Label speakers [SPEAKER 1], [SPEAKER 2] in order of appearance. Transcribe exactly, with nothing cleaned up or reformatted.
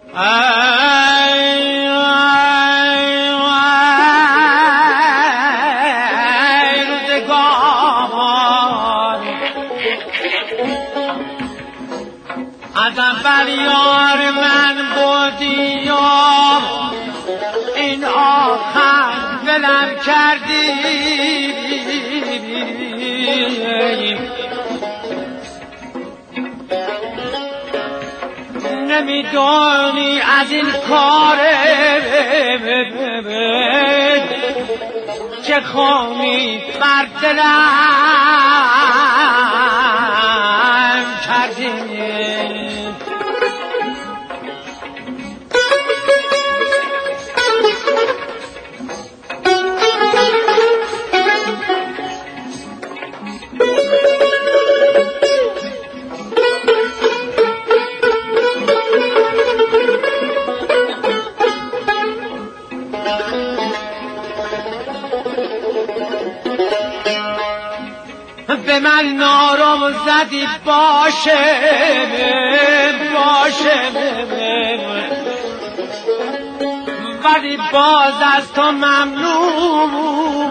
[SPEAKER 1] ازم بریار من بودی و این آخر دلم کردی نمیدونی از این کار چه خونی بر دلم کردی به من نارم زدی باشه باشه ولی باز از تو ممنون